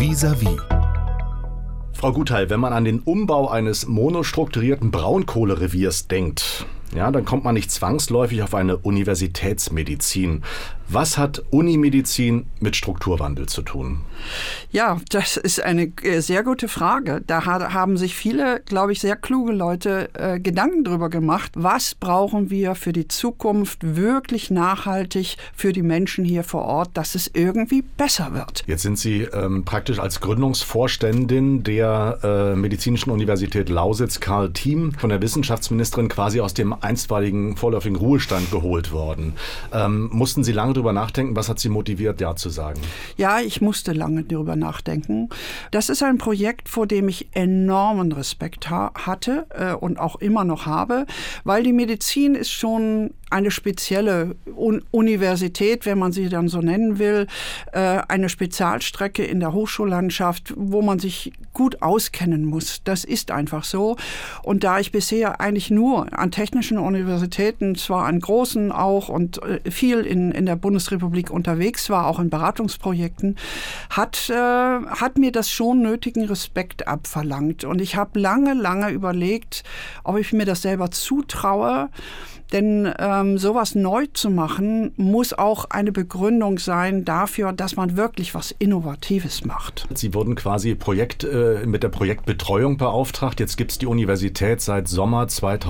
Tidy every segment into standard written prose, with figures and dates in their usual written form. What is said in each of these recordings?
Vis-à-vis. Frau Gutheil, wenn man an den Umbau eines monostrukturierten Braunkohlereviers denkt, ja, dann kommt man nicht zwangsläufig auf eine Universitätsmedizin. Was hat Unimedizin mit Strukturwandel zu tun? Ja, das ist eine sehr gute Frage. Da haben sich viele, glaube ich, sehr kluge Leute Gedanken drüber gemacht. Was brauchen wir für die Zukunft wirklich nachhaltig für die Menschen hier vor Ort, dass es irgendwie besser wird? Jetzt sind Sie praktisch als Gründungsvorständin der Medizinischen Universität Lausitz, Karl Thiem, von der Wissenschaftsministerin quasi aus dem einstweiligen vorläufigen Ruhestand geholt worden. Mussten Sie lange darüber nachdenken? Was hat Sie motiviert, ja zu sagen? Ja, ich musste lange darüber nachdenken. Das ist ein Projekt, vor dem ich enormen Respekt hatte und auch immer noch habe, weil die Medizin ist schon eine spezielle Universität, wenn man sie dann so nennen will, eine Spezialstrecke in der Hochschullandschaft, wo man sich gut auskennen muss. Das ist einfach so. Und da ich bisher eigentlich nur an technischen Universitäten, zwar an großen auch und viel in der Bundesrepublik unterwegs war, auch in Beratungsprojekten, hat mir das schon nötigen Respekt abverlangt. Und ich habe lange überlegt, ob ich mir das selber zutraue. Denn sowas neu zu machen, muss auch eine Begründung sein dafür, dass man wirklich was Innovatives macht. Sie wurden quasi mit der Projektbetreuung beauftragt. Jetzt gibt es die Universität seit Sommer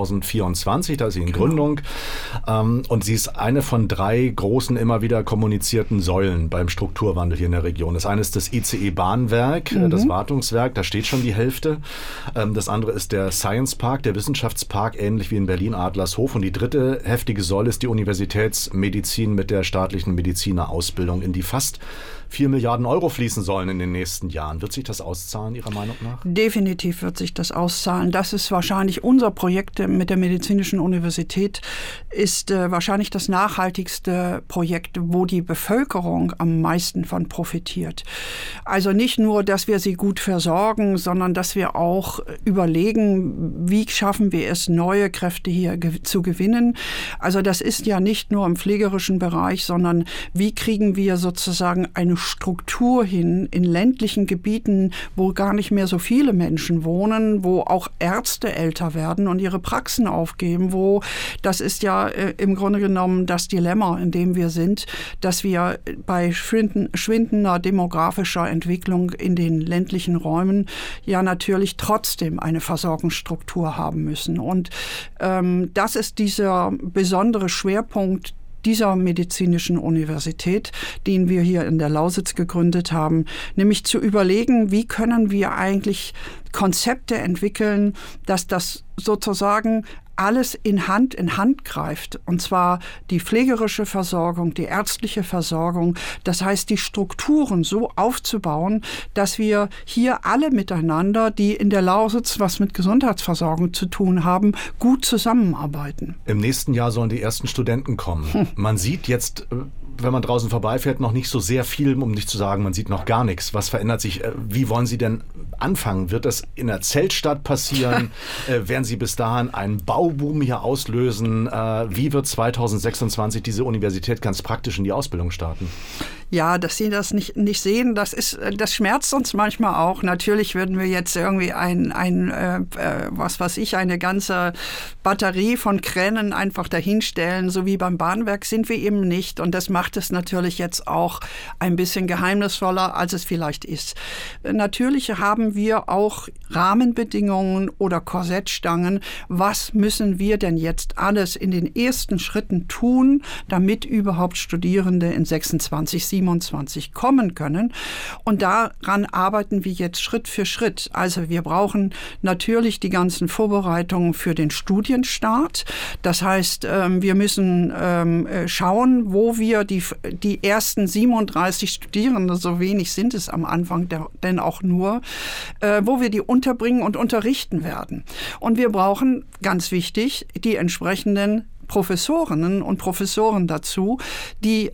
2024, da ist sie in Gründung. Und sie ist eine von 3 großen, immer wieder kommunizierten Säulen beim Strukturwandel hier in der Region. Das eine ist das ICE-Bahnwerk, das Wartungswerk, da steht schon die Hälfte. Das andere ist der Science Park, der Wissenschaftspark, ähnlich wie in Berlin Adlershof. Und die dritte heftige Säule ist die Universitätsmedizin mit der staatlichen Medizinerausbildung, in die fast 4 Milliarden Euro fließen sollen in den nächsten Jahren. Wird sich das auszahlen, Ihrer Meinung nach? Definitiv wird sich das auszahlen. Das ist wahrscheinlich unser Projekt mit der Medizinischen Universität, ist wahrscheinlich das nachhaltigste Projekt, wo die Bevölkerung am meisten von profitiert. Also nicht nur, dass wir sie gut versorgen, sondern dass wir auch überlegen, wie schaffen wir es, neue Kräfte hier zu gewinnen. Also das ist ja nicht nur im pflegerischen Bereich, sondern wie kriegen wir sozusagen eine Struktur hin in ländlichen Gebieten, wo gar nicht mehr so viele Menschen wohnen, wo auch Ärzte älter werden und ihre Praxen aufgeben, das ist ja im Grunde genommen das Dilemma, in dem wir sind, dass wir bei schwindender demografischer Entwicklung in den ländlichen Räumen ja natürlich trotzdem eine Versorgungsstruktur haben müssen. Und das ist dieser besondere Schwerpunkt dieser medizinischen Universität, den wir hier in der Lausitz gegründet haben, nämlich zu überlegen, wie können wir eigentlich Konzepte entwickeln, dass das sozusagen alles in Hand greift. Und zwar die pflegerische Versorgung, die ärztliche Versorgung. Das heißt, die Strukturen so aufzubauen, dass wir hier alle miteinander, die in der Lausitz was mit Gesundheitsversorgung zu tun haben, gut zusammenarbeiten. Im nächsten Jahr sollen die ersten Studenten kommen. Man sieht jetzt, wenn man draußen vorbeifährt, noch nicht so sehr viel, um nicht zu sagen, man sieht noch gar nichts. Was verändert sich? Wie wollen Sie denn anfangen? Wird das in der Zeltstadt passieren? Werden Sie bis dahin einen Bauboom hier auslösen? Wie wird 2026 diese Universität ganz praktisch in die Ausbildung starten? Ja, dass Sie das nicht sehen, das schmerzt uns manchmal auch. Natürlich würden wir jetzt irgendwie eine ganze Batterie von Kränen einfach dahinstellen, so wie beim Bahnwerk sind wir eben nicht. Und das macht es natürlich jetzt auch ein bisschen geheimnisvoller, als es vielleicht ist. Natürlich haben wir auch Rahmenbedingungen oder Korsettstangen. Was müssen wir denn jetzt alles in den ersten Schritten tun, damit überhaupt Studierende in 26, 27 kommen können? Und daran arbeiten wir jetzt Schritt für Schritt. Also wir brauchen natürlich die ganzen Vorbereitungen für den Studienstart. Das heißt, wir müssen schauen, wo wir die ersten 37 Studierende, so wenig sind es am Anfang denn auch nur, wo wir die unterbringen und unterrichten werden. Und wir brauchen, ganz wichtig, die entsprechenden Professorinnen und Professoren dazu, die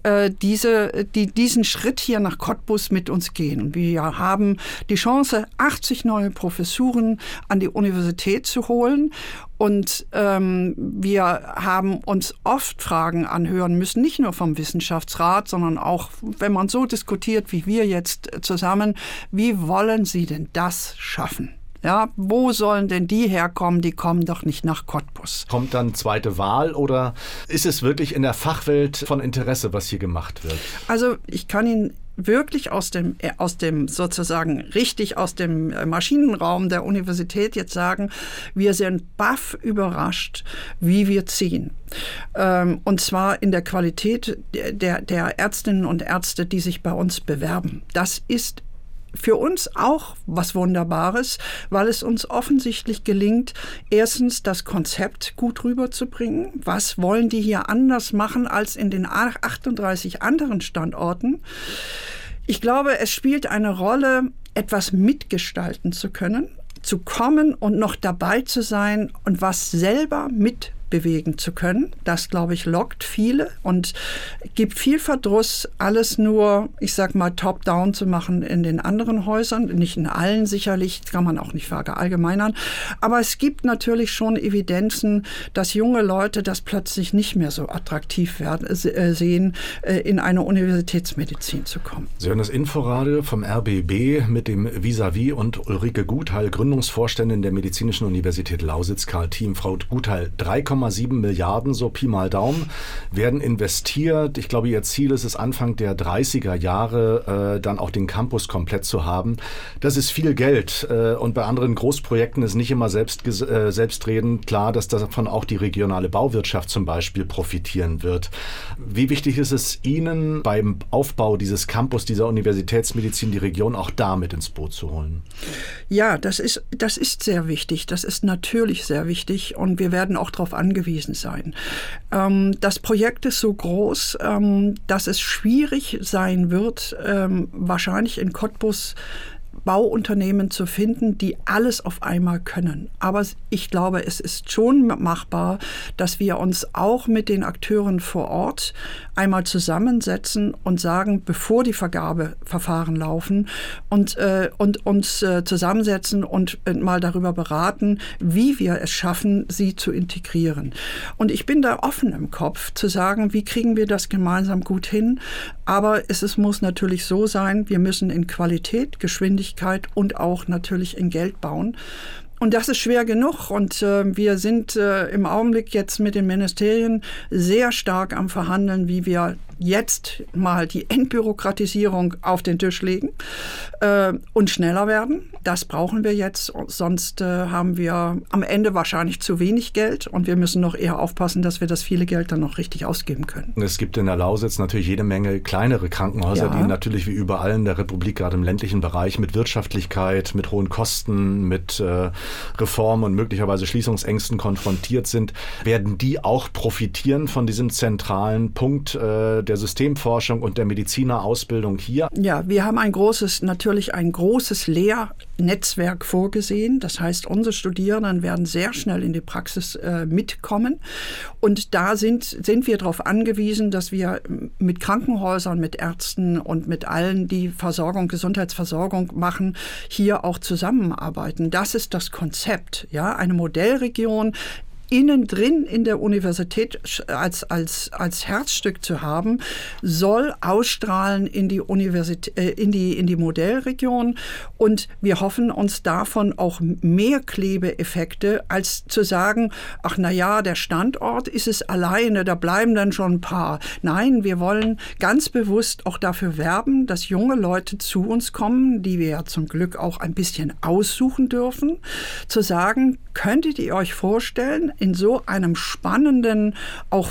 diesen Schritt hier nach Cottbus mit uns gehen. Wir haben die Chance, 80 neue Professuren an die Universität zu holen. Und wir haben uns oft Fragen anhören müssen, nicht nur vom Wissenschaftsrat, sondern auch, wenn man so diskutiert wie wir jetzt zusammen, wie wollen Sie denn das schaffen? Ja, wo sollen denn die herkommen? Die kommen doch nicht nach Cottbus. Kommt dann zweite Wahl oder ist es wirklich in der Fachwelt von Interesse, was hier gemacht wird? Also ich kann Ihnen wirklich aus dem sozusagen richtig aus dem Maschinenraum der Universität jetzt sagen, wir sind baff überrascht, wie wir ziehen. Und zwar in der Qualität der Ärztinnen und Ärzte, die sich bei uns bewerben. Das ist für uns auch was Wunderbares, weil es uns offensichtlich gelingt, erstens das Konzept gut rüberzubringen. Was wollen die hier anders machen als in den 38 anderen Standorten? Ich glaube, es spielt eine Rolle, etwas mitgestalten zu können, zu kommen und noch dabei zu sein und was selber mitbewegen zu können. Das, glaube ich, lockt viele und gibt viel Verdruss, alles nur, ich sag mal, top-down zu machen in den anderen Häusern. Nicht in allen sicherlich, kann man auch nicht verallgemeinern. Aber es gibt natürlich schon Evidenzen, dass junge Leute das plötzlich nicht mehr so attraktiv sehen, in eine Universitätsmedizin zu kommen. Sie hören das Inforadio vom RBB mit dem Vis-à-vis und Ulrike Gutheil, Gründungsvorständin der Medizinischen Universität Lausitz, Karl Thiem. Frau Gutheil, 3,7 Milliarden, so Pi mal Daumen, werden investiert. Ich glaube, Ihr Ziel ist es, Anfang der 30er Jahre dann auch den Campus komplett zu haben. Das ist viel Geld. Und bei anderen Großprojekten ist nicht immer selbstredend klar, dass davon auch die regionale Bauwirtschaft zum Beispiel profitieren wird. Wie wichtig ist es Ihnen beim Aufbau dieses Campus, dieser Universitätsmedizin, die Region auch da mit ins Boot zu holen? Ja, das ist sehr wichtig. Das ist natürlich sehr wichtig und wir werden auch darauf angewiesen sein. Das Projekt ist so groß, dass es schwierig sein wird, wahrscheinlich in Cottbus Bauunternehmen zu finden, die alles auf einmal können. Aber ich glaube, es ist schon machbar, dass wir uns auch mit den Akteuren vor Ort einmal zusammensetzen und sagen, bevor die Vergabeverfahren laufen und uns zusammensetzen und mal darüber beraten, wie wir es schaffen, sie zu integrieren. Und ich bin da offen im Kopf, zu sagen, wie kriegen wir das gemeinsam gut hin. Aber es muss natürlich so sein, wir müssen in Qualität, Geschwindigkeit und auch natürlich in Geld bauen. Und das ist schwer genug. Und wir sind im Augenblick jetzt mit den Ministerien sehr stark am Verhandeln, wie wir jetzt mal die Entbürokratisierung auf den Tisch legen und schneller werden. Das brauchen wir jetzt, sonst haben wir am Ende wahrscheinlich zu wenig Geld und wir müssen noch eher aufpassen, dass wir das viele Geld dann noch richtig ausgeben können. Es gibt in der Lausitz natürlich jede Menge kleinere Krankenhäuser, die natürlich wie überall in der Republik, gerade im ländlichen Bereich, mit Wirtschaftlichkeit, mit hohen Kosten, mit Reformen und möglicherweise Schließungsängsten konfrontiert sind. Werden die auch profitieren von diesem zentralen Punkt der Systemforschung und der Medizinerausbildung hier? Ja, wir haben natürlich ein großes Lehrnetzwerk vorgesehen. Das heißt, unsere Studierenden werden sehr schnell in die Praxis mitkommen. Und da sind wir darauf angewiesen, dass wir mit Krankenhäusern, mit Ärzten und mit allen, die Gesundheitsversorgung machen, hier auch zusammenarbeiten. Das ist das Konzept, ja, eine Modellregion innen drin in der Universität als Herzstück zu haben, soll ausstrahlen in die Universität, in die Modellregion. Und wir hoffen uns davon auch mehr Klebeeffekte, als zu sagen, ach na ja, der Standort ist es alleine, da bleiben dann schon ein paar. Nein, wir wollen ganz bewusst auch dafür werben, dass junge Leute zu uns kommen, die wir ja zum Glück auch ein bisschen aussuchen dürfen, zu sagen, könntet ihr euch vorstellen, in so einem spannenden, auch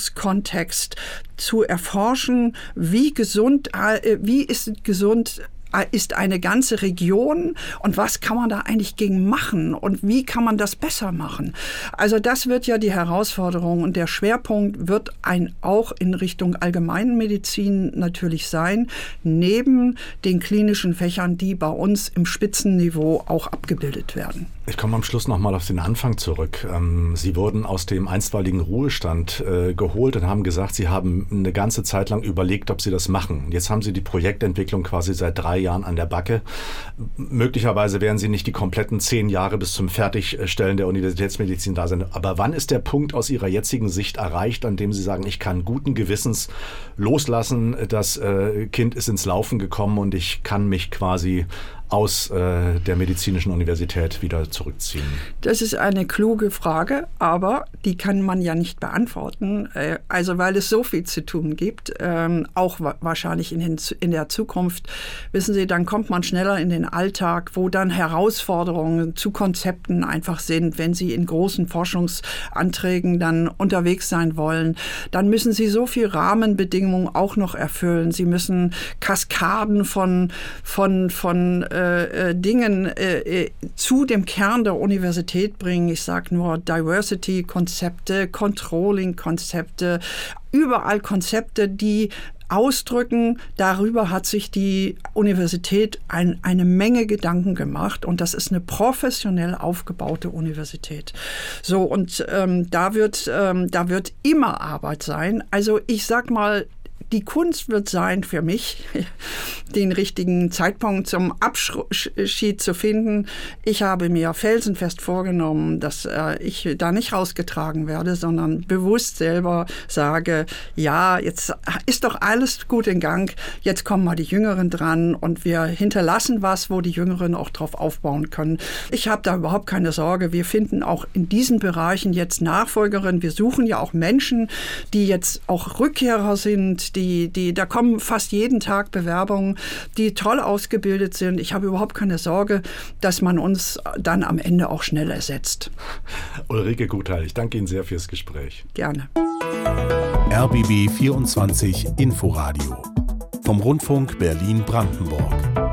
Forschungskontext zu erforschen, wie ist es gesund, ist eine ganze Region und was kann man da eigentlich gegen machen und wie kann man das besser machen? Also das wird ja die Herausforderung und der Schwerpunkt wird auch in Richtung Allgemeinmedizin natürlich sein, neben den klinischen Fächern, die bei uns im Spitzenniveau auch abgebildet werden. Ich komme am Schluss nochmal auf den Anfang zurück. Sie wurden aus dem einstweiligen Ruhestand geholt und haben gesagt, Sie haben eine ganze Zeit lang überlegt, ob Sie das machen. Jetzt haben Sie die Projektentwicklung quasi seit 3 Jahren an der Backe. Möglicherweise werden Sie nicht die kompletten 10 Jahre bis zum Fertigstellen der Universitätsmedizin da sein. Aber wann ist der Punkt aus Ihrer jetzigen Sicht erreicht, an dem Sie sagen, ich kann guten Gewissens loslassen, das Kind ist ins Laufen gekommen und ich kann mich quasi aus der medizinischen Universität wieder zurückziehen? Das ist eine kluge Frage, aber die kann man ja nicht beantworten. Also weil es so viel zu tun gibt, auch wahrscheinlich in der Zukunft. Wissen Sie, dann kommt man schneller in den Alltag, wo dann Herausforderungen zu Konzepten einfach sind. Wenn Sie in großen Forschungsanträgen dann unterwegs sein wollen, dann müssen Sie so viel Rahmenbedingungen auch noch erfüllen. Sie müssen Kaskaden von Dingen zu dem Kern der Universität bringen. Ich sage nur Diversity-Konzepte, Controlling-Konzepte, überall Konzepte, die ausdrücken, darüber hat sich die Universität eine Menge Gedanken gemacht und das ist eine professionell aufgebaute Universität. So, und da wird immer Arbeit sein. Also ich sag mal, die Kunst wird sein für mich, den richtigen Zeitpunkt zum Abschied zu finden. Ich habe mir felsenfest vorgenommen, dass ich da nicht rausgetragen werde, sondern bewusst selber sage, ja, jetzt ist doch alles gut in Gang, jetzt kommen mal die Jüngeren dran und wir hinterlassen was, wo die Jüngeren auch drauf aufbauen können. Ich habe da überhaupt keine Sorge. Wir finden auch in diesen Bereichen jetzt Nachfolgerinnen. Wir suchen ja auch Menschen, die jetzt auch Rückkehrer sind, da kommen fast jeden Tag Bewerbungen, die toll ausgebildet sind. Ich habe überhaupt keine Sorge, dass man uns dann am Ende auch schnell ersetzt. Ulrike Gutheil, ich danke Ihnen sehr fürs Gespräch. Gerne. RBB 24 Inforadio vom Rundfunk Berlin-Brandenburg.